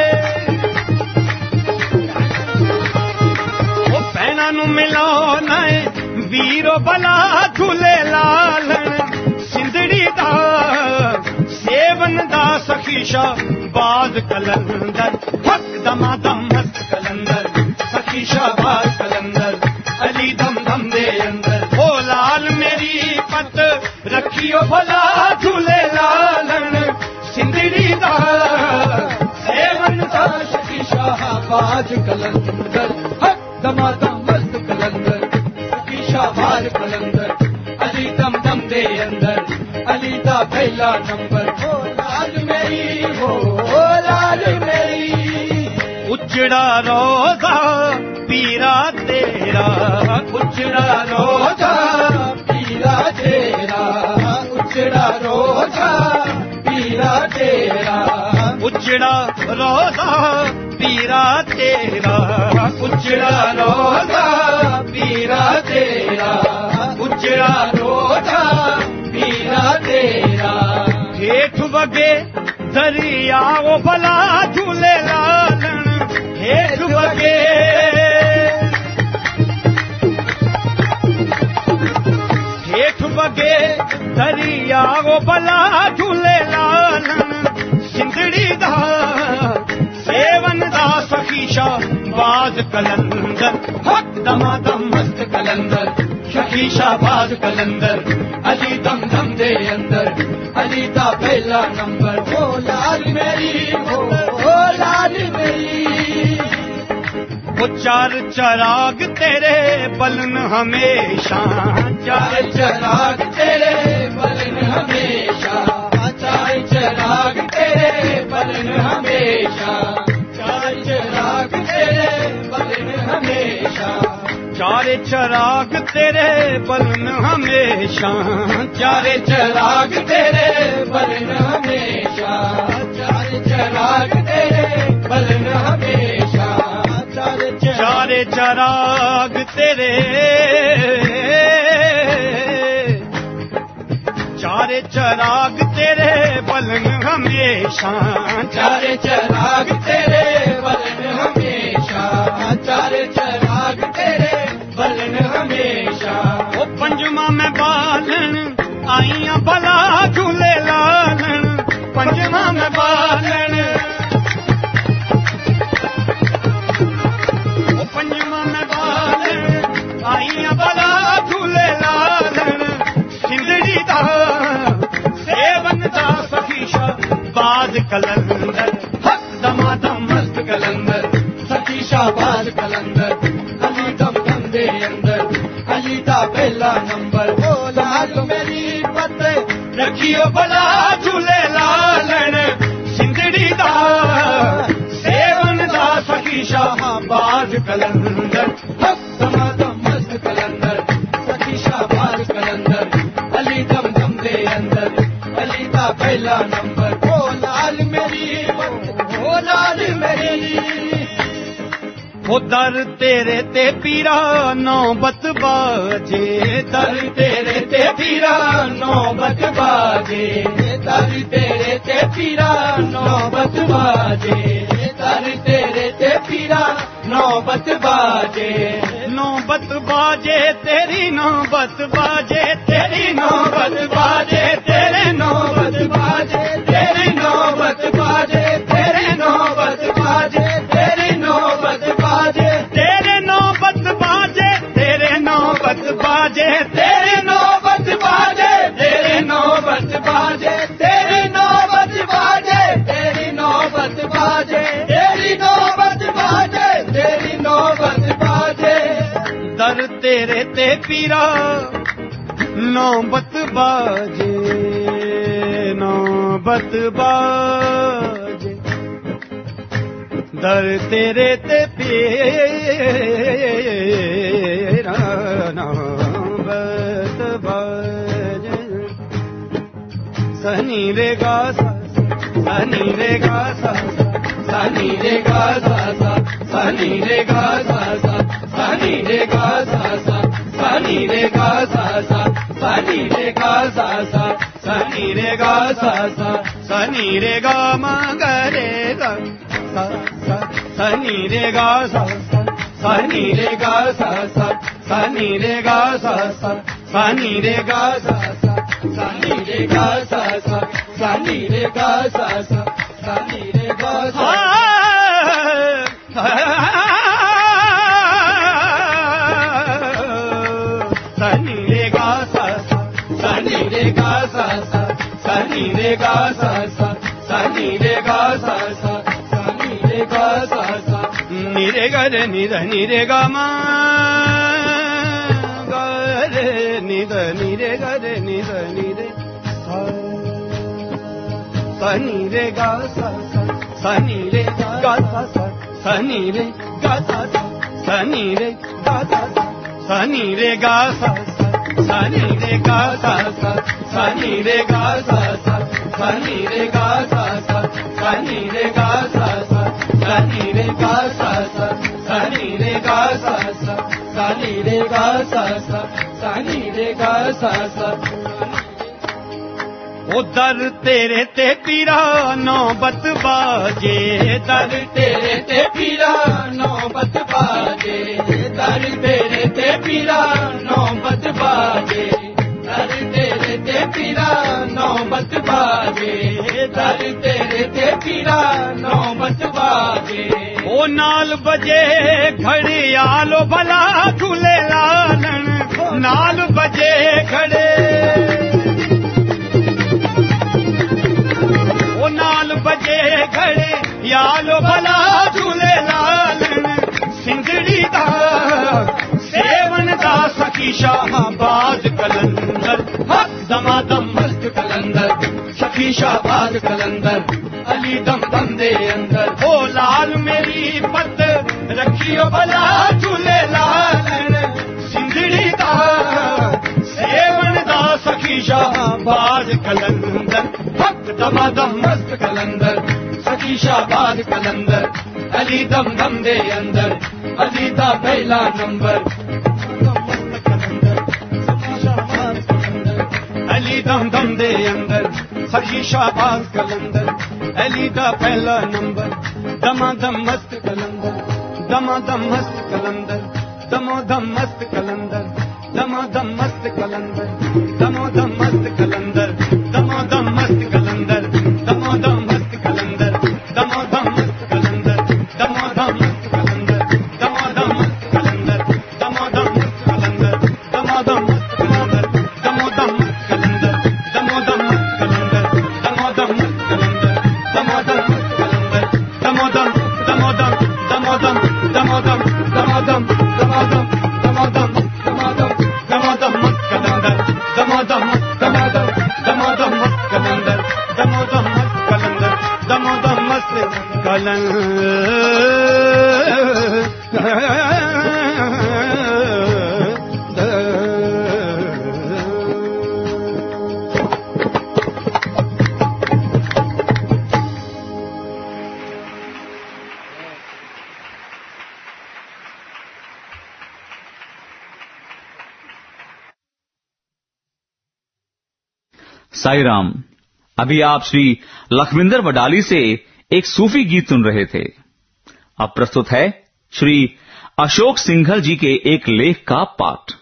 ओ पैणा नू मिलो नए वीरो भला झूले लालन सिंधड़ी दा सेवन दा सखीशा बाज कलंदर हक दमा दम मस्त कलंदर सखीशा बाज कलंदर अली दम दम दे अंदर ओ लाल मेरी पत रखियो भला झूले लालन सिंधड़ी दा सेवन दा सखीशा बाज कलंदर हक दमा दम मस्त कलंदर सखीशा बाज कलंदर अली दम दम दे अंदर अली दा पहला नंबर हो लाल मेरी हो लाल मेरी उजड़ा रोजा पीरा तेरा उजड़ा रोजा पीरा तेरा उजड़ा रोजा पीरा तेरा उजड़ा रोजा पीरा तेरा उजड़ा रोजा पीरा तेरा उजड़ा रोजा पीरा तेरा हेठ वगे दरिया वो भला झूले लालन हेठ वगे हेठ वगे दरिया वो भला झूले लालन सिंधड़ी दा सेवन दा सखीशा बाज कलंदर हक दमा दम मस्त कलंदर सखीशा बाज कलंदर अली दम दम दे अंदर अली दा पहला नंबर हो लाल मेरी हो लाल मेरी वो चार चराग तेरे बलन हमेशा चार चराग तेरे बलन हमेशा चार चराग तेरे बलन हमेशा चार चराग तेरे बलन हमेशा चारे चराग तेरे बलन हमेशा चारे चराग तेरे बलन हमेशा चारे चराग तेरे बलन हमेशा चारे चराग तेरे चारे चराग तेरे बलन हमेशा चारे चराग तेरे बलन हमेशा चारे चराग तेरे बलन हमेशा ओ पंजमा में बालन आईया भला झूले लालन पंजमा में बालन ओ पंजमा में बालन आईया भला झूले लालन सिंधड़ी दा सेवन दा सखीशा बाज कलंदर हक दमा दम मस्त कलंदर सखीशा बाज कलंदर अली दम दम दे अंदर अली दा पहला नंबर हो लाल मेरी पत रखियो भला झूले लालन सिंधड़ी दा सेवन दा सखीशा बाज कलंदर हक दमा दम मस्त कलंदर सखीशा बाज कलंदर अली दम दम दे अंदर अली दा पहला नंबर हो लाल मेरी हो लाल मेरी ओ दर तेरे ते पीरा नौबत बाजे दर तेरे ते पीरा नौबत बाजे दर तेरे ते पीरा नौबत बाजे दर तेरे ते पीरा नौबत बाजे नौबत बाजे तेरी नौबत बाजे तेरी नौबत बाजे तेरे नौबत बाजे तेरी नौबत बाजे तेरे नौबत बाजे तेरी नौबत बाजे तेरे नौबत बाजे बाजे तेरी नौबत बाजे तेरी नौबत बाजे तेरी नौबत बाजे तेरी नौबत बाजे तेरी नौबत बाजे तेरी नौबत बाजे दर तेरे ते पीरा नौबत बाजे नौबत बाजे दर तेरे ते पीरा नौबत बाजे सनी रे गा सनी रे गा सनी रे गा सनी रे गा सनी रे गा सनी रे गा सनी रे गा सनी रे गा सनी रे गा मगरे गा सनी रे गा सनी रे गा सनी रे गा सनी रे गा सनी रे गा सनी रे गा सनी रे गा सनी रे गा सनी रे गा सनी रे गा सनी रे गा सनी रे गा नि रे ग रे नि ध नि रे ग म ग रे नि ध नि रे ग रे नि ध नि रे सनी रे गा सनी रे गा सनी रे गा सनी रे गा सनी रे गा सनी रे गा सनी रे गा सनी रे गा सनी रे गा सनी रे गा सनी रे गा सनी रे गा सनी रे गा ओ दर तेरे ते पीरा नौबत बाजे दर तेरे ते पीरा नौबत बाजे दर तेरे ते पीरा नौबत बाजे दर तेरे ते पीरा नौबत बाजे दर तेरे ते पीरा नौबत बाजे ओ नाल बजे घड़ियालो भला झूले लालन नाल बजे खड़े नाल बजे घड़े यालो भला झूले लालन सिंधड़ी दा सेवन दा सखी शाहबाज कलंदर हक दमादम मस्त कलंदर सखी शाहबाज कलंदर अली दम दम दे अंदर ओ लाल मेरी पत रखियो भला झूले लालन सिंधड़ी दा सेवन दा सखी शाहबाज कलंदर दमादम मस्त कलंदर सखी शाहबाज कलंदर अली दम दम दे अंदर अली दा पहला नंबर अली दम दम दे अंदर सखी शाहबाज कलंदर अली दा पहला नंबर दमादम मस्त कलंदर दमादम मस्त कलंदर दमोदम मस्त कलंदर दमादम मस्त कलंदर दमोदम मस्त कलंदर दमोदम मस्त कलंदर दमोदम मस्त कलंदर दमोदम मस्त कलंदर दमोदम मस्त कलंदर दमोदम मस्त कलंदर दमोदम मस्त कलंदर दमोदम मस्त कलंदर दमोदम मस्त कलंदर दमोदम मस्त कलंदर दमोदम मस्त कलंदर दमोदम मस्त कलंदर दमोदम दमोदम दमोदम दमोदम दमोदम दमोदम दमोदम दमोदम दमोदम मस्त कलंदर दमोदम दमोदम दमोदम मस्त कलंदर दमोदम मस्त कलंदर दमोदम मस्त साई राम। अभी आप श्री लखविंदर वडाली से एक सूफी गीत सुन रहे थे। अब प्रस्तुत है श्री अशोक सिंघल जी के एक लेख का पाठ।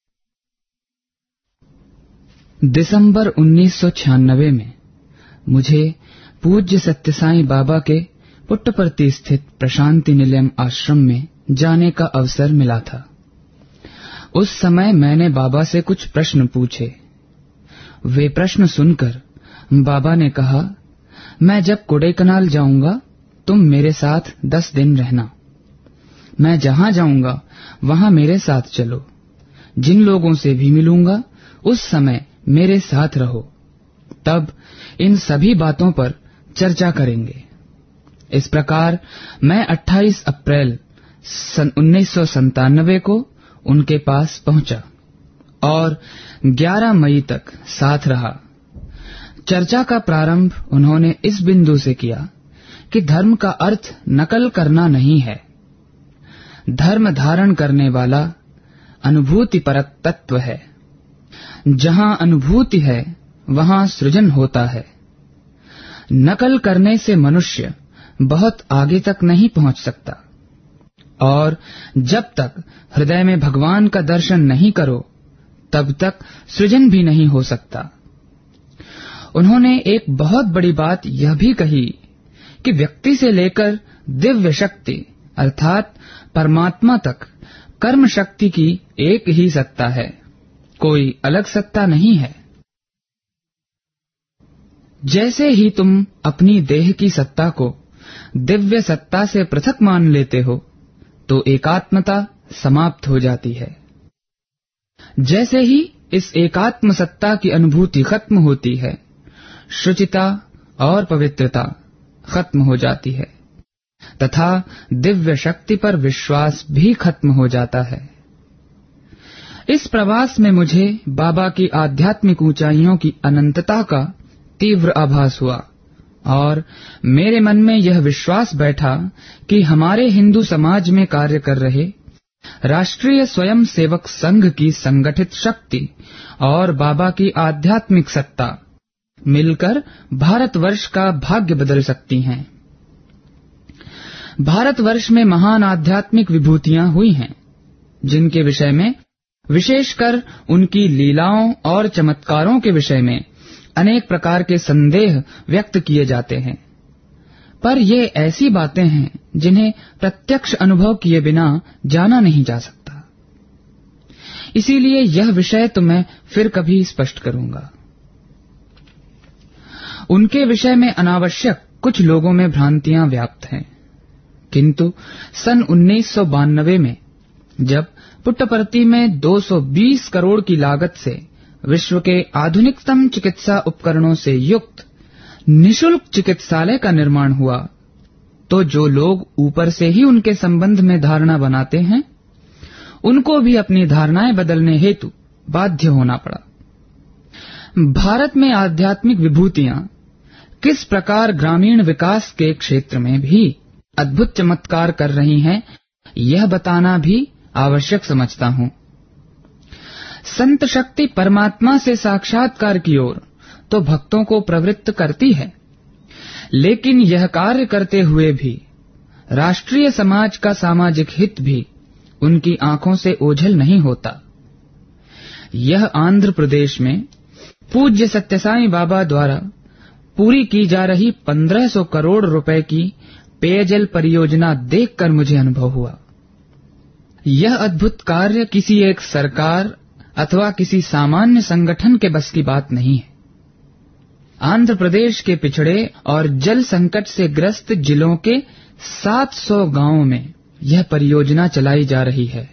दिसंबर उन्नीस सौ छियानवे में मुझे पूज्य सत्यसाई बाबा के पुट्टपर्ती स्थित प्रशांति निलयम आश्रम में जाने का अवसर मिला था। उस समय मैंने बाबा से कुछ प्रश्न पूछे। वे प्रश्न सुनकर बाबा ने कहा, मैं जब कोडाईकनाल जाऊंगा तुम मेरे साथ दस दिन रहना। मैं जहां जाऊंगा वहां मेरे साथ चलो। जिन लोगों से भी मिलूंगा उस समय मेरे साथ रहो। तब इन सभी बातों पर चर्चा करेंगे। इस प्रकार मैं अट्ठाईस अप्रैल सन उन्नीस सौ संतानवे को उनके पास पहुंचा और ग्यारह मई तक साथ रहा। चर्चा का प्रारंभ उन्होंने इस बिंदु से किया कि धर्म का अर्थ नकल करना नहीं है। धर्म धारण करने वाला अनुभूतिपरक तत्व है। जहां अनुभूति है वहां सृजन होता है। नकल करने से मनुष्य बहुत आगे तक नहीं पहुंच सकता, और जब तक हृदय में भगवान का दर्शन नहीं करो तब तक सृजन भी नहीं हो सकता। उन्होंने एक बहुत बड़ी बात यह भी कही कि व्यक्ति से लेकर दिव्य शक्ति अर्थात परमात्मा तक कर्म शक्ति की एक ही सत्ता है, कोई अलग सत्ता नहीं है। जैसे ही तुम अपनी देह की सत्ता को दिव्य सत्ता से पृथक मान लेते हो तो एकात्मता समाप्त हो जाती है। जैसे ही इस एकात्म सत्ता की अनुभूति खत्म होती है, शुचिता और पवित्रता खत्म हो जाती है तथा दिव्य शक्ति पर विश्वास भी खत्म हो जाता है। इस प्रवास में मुझे बाबा की आध्यात्मिक ऊंचाइयों की अनंतता का तीव्र आभास हुआ और मेरे मन में यह विश्वास बैठा कि हमारे हिंदू समाज में कार्य कर रहे राष्ट्रीय स्वयं सेवक संघ की संगठित शक्ति और बाबा की आध्यात्मिक सत्ता मिलकर भारतवर्ष का भाग्य बदल सकती हैं। भारतवर्ष में महान आध्यात्मिक विभूतियां हुई हैं, जिनके विषय में विशेषकर उनकी लीलाओं और चमत्कारों के विषय में अनेक प्रकार के संदेह व्यक्त किए जाते हैं। पर ये ऐसी बातें हैं जिन्हें प्रत्यक्ष अनुभव किए बिना जाना नहीं जा सकता। इसीलिए यह विषय तो मैं फिर कभी स्पष्ट करूंगा। उनके विषय में अनावश्यक कुछ लोगों में भ्रांतियां व्याप्त हैं, किंतु सन उन्नीस सौ बानवे में जब पुट्टपर्ती में दो सौ बीस करोड़ की लागत से विश्व के आधुनिकतम चिकित्सा उपकरणों से युक्त निशुल्क चिकित्सालय का निर्माण हुआ, तो जो लोग ऊपर से ही उनके संबंध में धारणा बनाते हैं, उनको भी अपनी धारणाएं बदलने हेतु बाध्य होना पड़ा। भारत में आध्यात्मिक विभूतियां किस प्रकार ग्रामीण विकास के क्षेत्र में भी अद्भुत चमत्कार कर रही हैं, यह बताना भी आवश्यक समझता हूं। संत शक्ति परमात्मा से साक्षात्कार की ओर तो भक्तों को प्रवृत्त करती है, लेकिन यह कार्य करते हुए भी राष्ट्रीय समाज का सामाजिक हित भी उनकी आंखों से ओझल नहीं होता। यह आंध्र प्रदेश में पूज्य सत्यसाई बाबा द्वारा पूरी की जा रही पंद्रह सौ करोड़ रुपए की पेयजल परियोजना देखकर मुझे अनुभव हुआ। यह अद्भुत कार्य किसी एक सरकार अथवा किसी सामान्य संगठन के बस की बात नहीं है। आंध्र प्रदेश के पिछड़े और जल संकट से ग्रस्त जिलों के सात सौ गांवों में यह परियोजना चलाई जा रही है।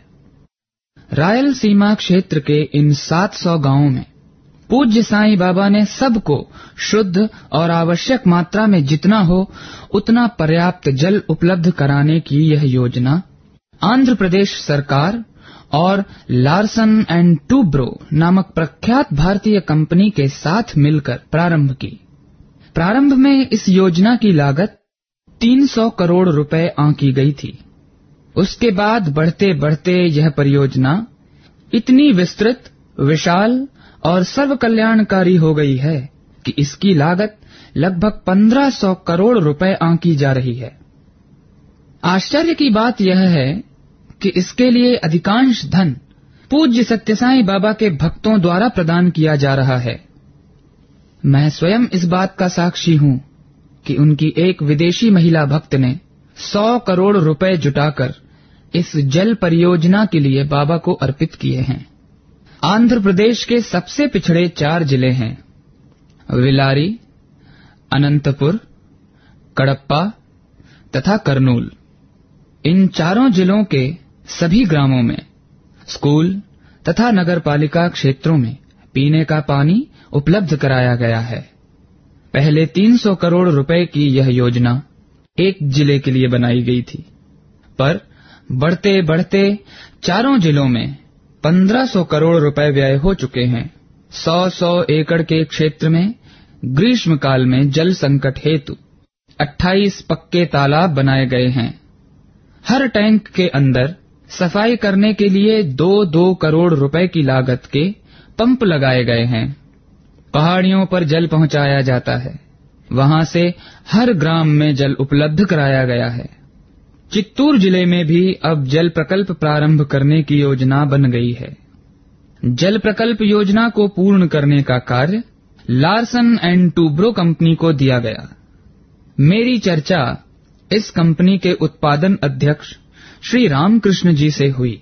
रायलसीमा क्षेत्र के इन सात सौ गांवों में पूज्य साईं बाबा ने सबको शुद्ध और आवश्यक मात्रा में जितना हो उतना पर्याप्त जल उपलब्ध कराने की यह योजना आंध्र प्रदेश सरकार और लार्सन एंड टूब्रो नामक प्रख्यात भारतीय कंपनी के साथ मिलकर प्रारंभ की। प्रारंभ में इस योजना की लागत तीन सौ करोड़ रुपए आंकी गई थी। उसके बाद बढ़ते बढ़ते यह परियोजना इतनी विस्तृत, विशाल और सर्व कल्याणकारी हो गई है कि इसकी लागत लगभग पंद्रह सौ करोड़ रुपए आंकी जा रही है। आश्चर्य की बात यह है कि इसके लिए अधिकांश धन पूज्य सत्यसाई बाबा के भक्तों द्वारा प्रदान किया जा रहा है। मैं स्वयं इस बात का साक्षी हूं कि उनकी एक विदेशी महिला भक्त ने सौ करोड़ रुपए जुटाकर इस जल परियोजना के लिए बाबा को अर्पित किए हैं। आंध्र प्रदेश के सबसे पिछड़े चार जिले हैं, विलारी, अनंतपुर, कडप्पा तथा करनूल। इन चारों जिलों के सभी ग्रामों में स्कूल तथा नगरपालिका क्षेत्रों में पीने का पानी उपलब्ध कराया गया है। पहले तीन सौ करोड़ रुपए की यह योजना एक जिले के लिए बनाई गई थी, पर बढ़ते बढ़ते चारों जिलों में पंद्रह सौ करोड़ रुपए व्यय हो चुके हैं। सौ सौ एकड़ के क्षेत्र में ग्रीष्मकाल में जल संकट हेतु अट्ठाईस पक्के तालाब बनाए गए हैं। हर टैंक के अंदर सफाई करने के लिए दो दो करोड़ रुपए की लागत के पंप लगाए गए हैं। पहाड़ियों पर जल पहुंचाया जाता है, वहां से हर ग्राम में जल उपलब्ध कराया गया है। चित्तूर जिले में भी अब जल प्रकल्प प्रारंभ करने की योजना बन गई है। जल प्रकल्प योजना को पूर्ण करने का कार्य लार्सन एंड टूब्रो कंपनी को दिया गया। मेरी चर्चा इस कंपनी के उत्पादन अध्यक्ष श्री रामकृष्ण जी से हुई।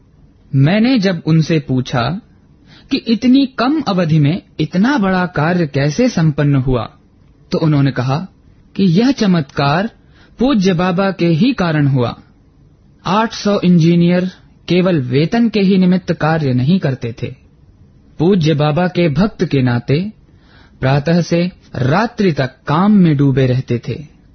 मैंने जब उनसे पूछा कि इतनी कम अवधि में इतना बड़ा कार्य कैसे संपन्न हुआ, तो उन्होंने कहा कि यह चमत्कार पूज्य बाबा के ही कारण हुआ। आठ सौ इंजीनियर केवल वेतन के ही निमित्त कार्य नहीं करते थे। पूज्य बाबा के भक्त के नाते प्रातः से रात्रि तक काम में डूबे रहते थे।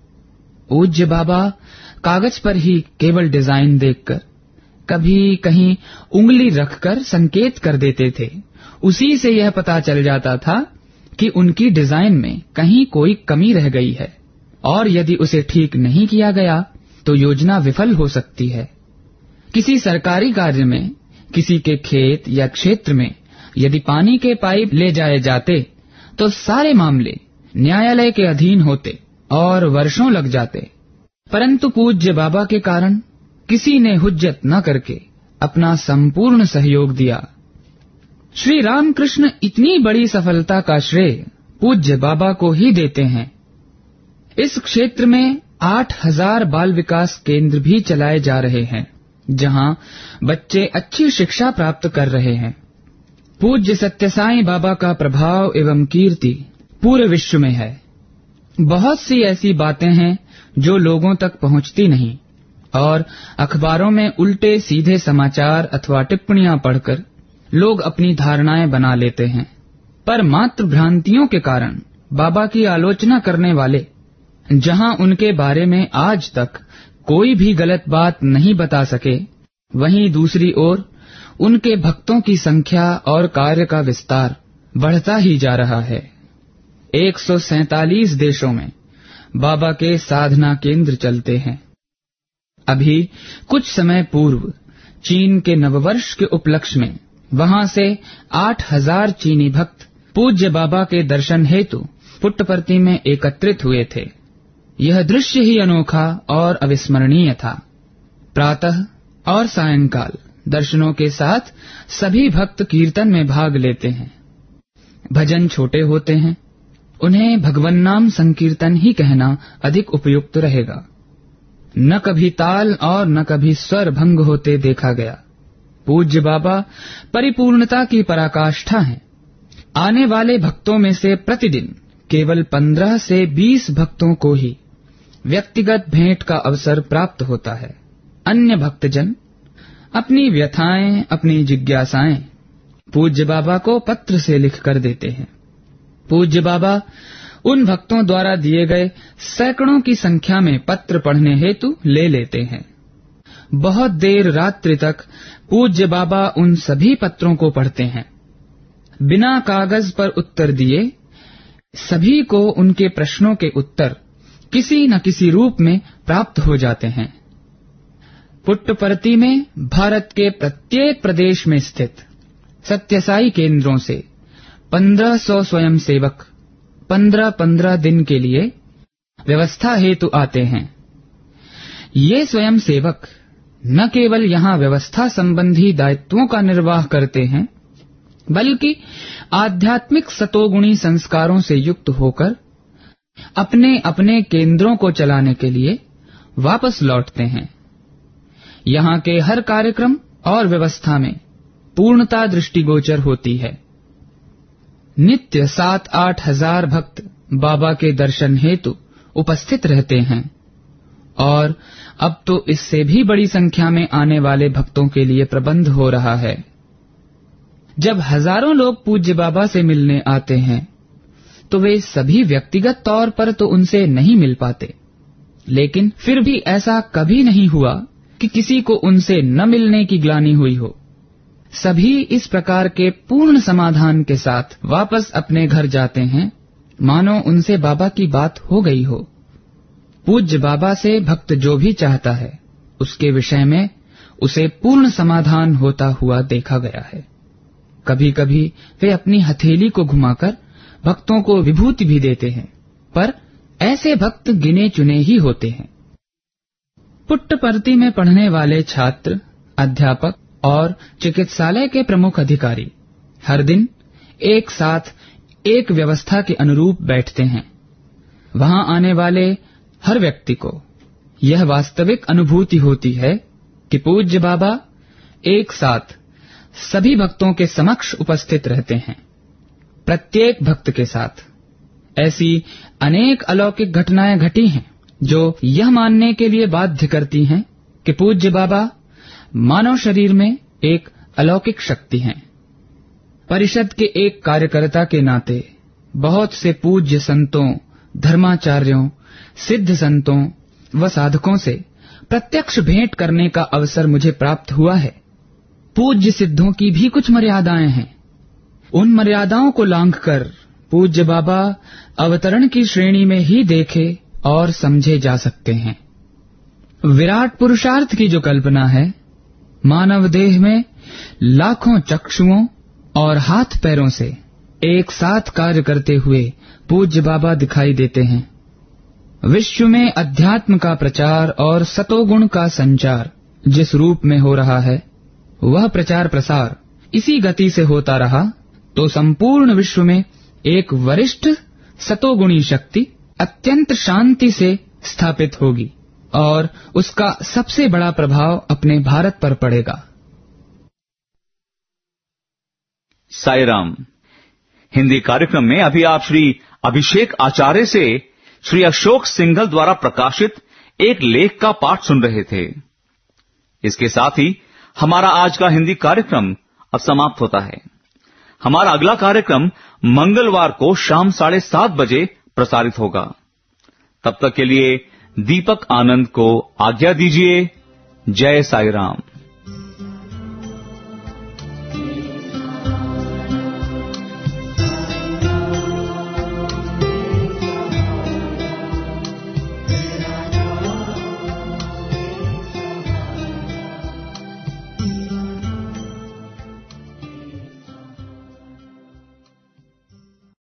पूज्य बाबा कागज पर ही केवल डिजाइन देखकर, कभी कहीं उंगली रखकर संकेत कर देते थे। उसी से यह पता चल जाता था कि उनकी डिजाइन में कहीं कोई कमी रह गई है, और यदि उसे ठीक नहीं किया गया तो योजना विफल हो सकती है। किसी सरकारी कार्य में, किसी के खेत या क्षेत्र में यदि पानी के पाइप ले जाए जाते तो सारे मामले न्यायालय के अधीन होते और वर्षों लग जाते, परंतु पूज्य बाबा के कारण किसी ने हुज्जत न करके अपना संपूर्ण सहयोग दिया। श्री रामकृष्ण इतनी बड़ी सफलता का श्रेय पूज्य बाबा को ही देते हैं। इस क्षेत्र में आठ हजार बाल विकास केंद्र भी चलाए जा रहे हैं, जहां बच्चे अच्छी शिक्षा प्राप्त कर रहे हैं। पूज्य सत्य साईं बाबा का प्रभाव एवं कीर्ति पूरे विश्व में है। बहुत सी ऐसी बातें हैं जो लोगों तक पहुंचती नहीं, और अखबारों में उल्टे सीधे समाचार अथवा टिप्पणियां पढ़कर लोग अपनी धारणाएं बना लेते हैं। पर मात्र भ्रांतियों के कारण बाबा की आलोचना करने वाले, जहां उनके बारे में आज तक कोई भी गलत बात नहीं बता सके, वहीं दूसरी ओर उनके भक्तों की संख्या और कार्य का विस्तार बढ़ता ही जा रहा है। एक सौ सैंतालीस देशों में बाबा के साधना केंद्र चलते हैं। अभी कुछ समय पूर्व चीन के नववर्ष के उपलक्ष्य में वहां से आठ हजार चीनी भक्त पूज्य बाबा के दर्शन हेतु पुट्टपर्ती में एकत्रित हुए थे। यह दृश्य ही अनोखा और अविस्मरणीय था। प्रातः और सायंकाल दर्शनों के साथ सभी भक्त कीर्तन में भाग लेते हैं। भजन छोटे होते हैं, उन्हें भगवन नाम संकीर्तन ही कहना अधिक उपयुक्त रहेगा। न कभी ताल और न कभी स्वर भंग होते देखा गया। पूज्य बाबा परिपूर्णता की पराकाष्ठा हैं। आने वाले भक्तों में से प्रतिदिन केवल पंद्रह से बीस भक्तों को ही व्यक्तिगत भेंट का अवसर प्राप्त होता है। अन्य भक्तजन अपनी व्यथाएं, अपनी जिज्ञासाएं पूज्य बाबा को पत्र से लिख कर देते हैं। पूज्य बाबा उन भक्तों द्वारा दिए गए सैकड़ों की संख्या में पत्र पढ़ने हेतु ले लेते हैं। बहुत देर रात्रि तक पूज्य बाबा उन सभी पत्रों को पढ़ते हैं। बिना कागज पर उत्तर दिए सभी को उनके प्रश्नों के उत्तर किसी न किसी रूप में प्राप्त हो जाते हैं। पुट्टपर्ती में भारत के प्रत्येक प्रदेश में स्थित सत्यसाई केंद्रों से पंद्रह सौ स्वयंसेवक पंद्रह पंद्रह दिन के लिए व्यवस्था हेतु आते हैं। ये स्वयंसेवक न केवल यहाँ व्यवस्था संबंधी दायित्वों का निर्वाह करते हैं, बल्कि आध्यात्मिक सतोगुणी संस्कारों से युक्त होकर अपने अपने केंद्रों को चलाने के लिए वापस लौटते हैं। यहाँ के हर कार्यक्रम और व्यवस्था में पूर्णता दृष्टिगोचर होती है। नित्य सात आठ हजार भक्त बाबा के दर्शन हेतु उपस्थित रहते हैं और अब तो इससे भी बड़ी संख्या में आने वाले भक्तों के लिए प्रबंध हो रहा है। जब हजारों लोग पूज्य बाबा से मिलने आते हैं तो वे सभी व्यक्तिगत तौर पर तो उनसे नहीं मिल पाते, लेकिन फिर भी ऐसा कभी नहीं हुआ कि किसी को उनसे न मिलने की ग्लानि हुई हो। सभी इस प्रकार के पूर्ण समाधान के साथ वापस अपने घर जाते हैं, मानो उनसे बाबा की बात हो गई हो। पूज्य बाबा से भक्त जो भी चाहता है उसके विषय में उसे पूर्ण समाधान होता हुआ देखा गया है। कभी कभी वे अपनी हथेली को घुमाकर भक्तों को विभूति भी देते हैं, पर ऐसे भक्त गिने चुने ही होते हैं। पुट्टपर्ती में पढ़ने वाले छात्र, अध्यापक और चिकित्सालय के प्रमुख अधिकारी हर दिन एक साथ एक व्यवस्था के अनुरूप बैठते हैं। वहां आने वाले हर व्यक्ति को यह वास्तविक अनुभूति होती है कि पूज्य बाबा एक साथ सभी भक्तों के समक्ष उपस्थित रहते हैं। प्रत्येक भक्त के साथ ऐसी अनेक अलौकिक घटनाएं घटी हैं जो यह मानने के लिए बाध्य करती हैं कि पूज्य बाबा मानव शरीर में एक अलौकिक शक्ति हैं। परिषद के एक कार्यकर्ता के नाते बहुत से पूज्य संतों, धर्माचार्यों, सिद्ध संतों व साधकों से प्रत्यक्ष भेंट करने का अवसर मुझे प्राप्त हुआ है। पूज्य सिद्धों की भी कुछ मर्यादाएं हैं। उन मर्यादाओं को लांघकर पूज्य बाबा अवतरण की श्रेणी में ही देखे और समझे जा सकते हैं। विराट पुरुषार्थ की जो कल्पना है, मानव देह में लाखों चक्षुओं और हाथ पैरों से एक साथ कार्य करते हुए पूज्य बाबा दिखाई देते हैं। विश्व में अध्यात्म का प्रचार और सतोगुण का संचार जिस रूप में हो रहा है, वह प्रचार प्रसार इसी गति से होता रहा तो संपूर्ण विश्व में एक वरिष्ठ सतोगुणी शक्ति अत्यंत शांति से स्थापित होगी और उसका सबसे बड़ा प्रभाव अपने भारत पर पड़ेगा। साईराम। हिंदी कार्यक्रम में अभी आप श्री अभिषेक आचार्य से श्री अशोक सिंघल द्वारा प्रकाशित एक लेख का पाठ सुन रहे थे। इसके साथ ही हमारा आज का हिंदी कार्यक्रम अब समाप्त होता है। हमारा अगला कार्यक्रम मंगलवार को शाम साढ़े सात बजे प्रसारित होगा। तब तक के लिए दीपक आनंद को आज्ञा दीजिए। जय साईं राम।